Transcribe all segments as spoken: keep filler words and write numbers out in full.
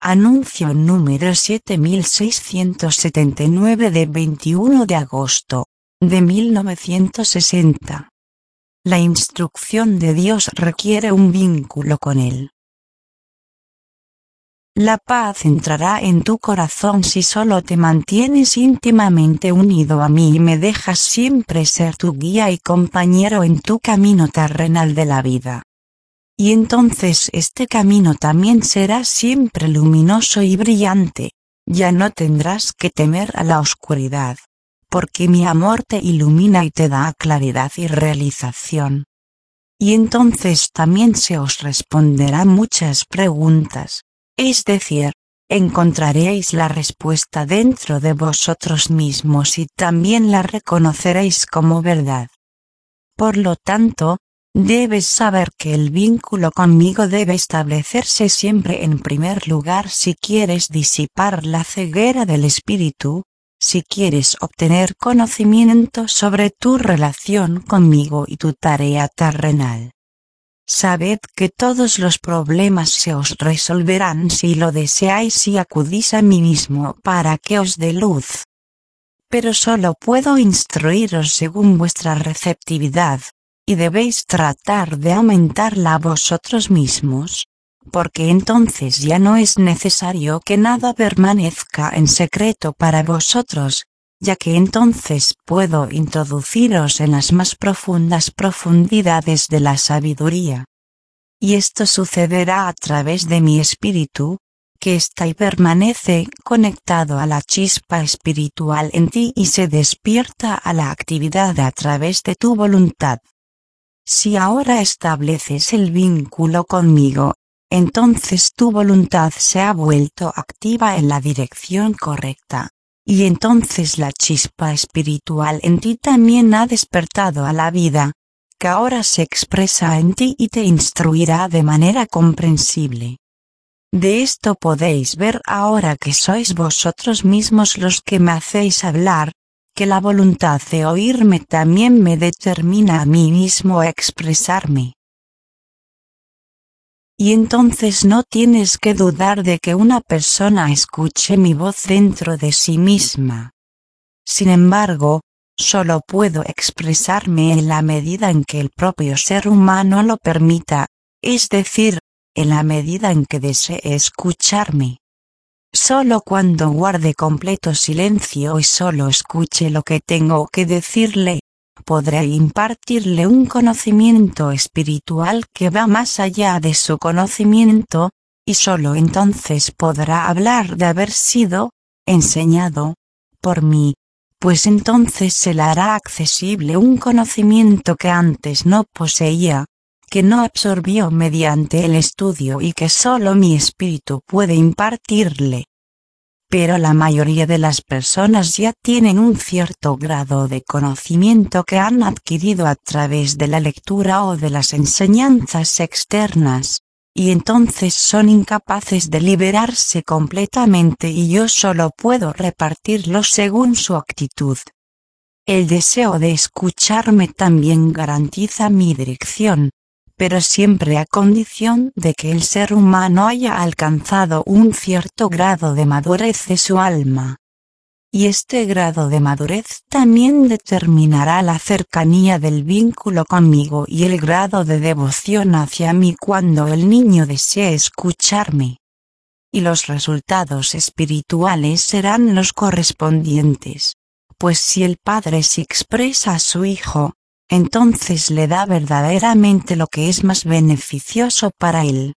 Anuncio número siete mil seiscientos setenta y nueve de veintiuno de agosto de mil novecientos sesenta. La instrucción de Dios requiere un vínculo con Él. La paz entrará en tu corazón si solo te mantienes íntimamente unido a mí y me dejas siempre ser tu guía y compañero en tu camino terrenal de la vida. Y entonces este camino también será siempre luminoso y brillante, ya no tendrás que temer a la oscuridad, porque mi amor te ilumina y te da claridad y realización. Y entonces también se os responderán muchas preguntas, es decir, encontraréis la respuesta dentro de vosotros mismos y también la reconoceréis como verdad. Por lo tanto, debes saber que el vínculo conmigo debe establecerse siempre en primer lugar si quieres disipar la ceguera del espíritu, si quieres obtener conocimiento sobre tu relación conmigo y tu tarea terrenal. Sabed que todos los problemas se os resolverán si lo deseáis y acudís a mí mismo para que os dé luz. Pero solo puedo instruiros según vuestra receptividad, y debéis tratar de aumentarla vosotros mismos, porque entonces ya no es necesario que nada permanezca en secreto para vosotros, ya que entonces puedo introduciros en las más profundas profundidades de la sabiduría. Y esto sucederá a través de mi espíritu, que está y permanece conectado a la chispa espiritual en ti y se despierta a la actividad a través de tu voluntad. Si ahora estableces el vínculo conmigo, entonces tu voluntad se ha vuelto activa en la dirección correcta, y entonces la chispa espiritual en ti también ha despertado a la vida, que ahora se expresa en ti y te instruirá de manera comprensible. De esto podéis ver ahora que sois vosotros mismos los que me hacéis hablar, que la voluntad de oírme también me determina a mí mismo a expresarme. Y entonces no tienes que dudar de que una persona escuche mi voz dentro de sí misma. Sin embargo, solo puedo expresarme en la medida en que el propio ser humano lo permita, es decir, en la medida en que desee escucharme. Solo cuando guarde completo silencio y solo escuche lo que tengo que decirle, podré impartirle un conocimiento espiritual que va más allá de su conocimiento, y solo entonces podrá hablar de haber sido enseñado por mí, pues entonces se le hará accesible un conocimiento que antes no poseía, que no absorbió mediante el estudio y que solo mi espíritu puede impartirle. Pero la mayoría de las personas ya tienen un cierto grado de conocimiento que han adquirido a través de la lectura o de las enseñanzas externas, y entonces son incapaces de liberarse completamente y yo solo puedo repartirlo según su actitud. El deseo de escucharme también garantiza mi dirección, pero siempre a condición de que el ser humano haya alcanzado un cierto grado de madurez de su alma. Y este grado de madurez también determinará la cercanía del vínculo conmigo y el grado de devoción hacia mí cuando el niño desee escucharme. Y los resultados espirituales serán los correspondientes, pues si el Padre se expresa a su Hijo, entonces le da verdaderamente lo que es más beneficioso para él.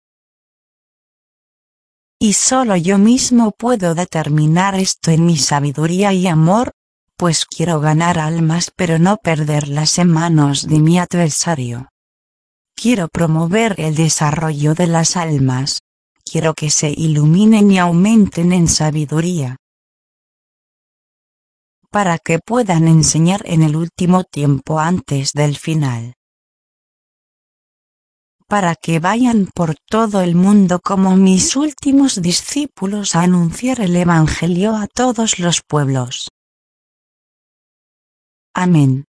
Y solo yo mismo puedo determinar esto en mi sabiduría y amor, pues quiero ganar almas pero no perderlas en manos de mi adversario. Quiero promover el desarrollo de las almas, quiero que se iluminen y aumenten en sabiduría, para que puedan enseñar en el último tiempo antes del final. Para que vayan por todo el mundo como mis últimos discípulos a anunciar el Evangelio a todos los pueblos. Amén.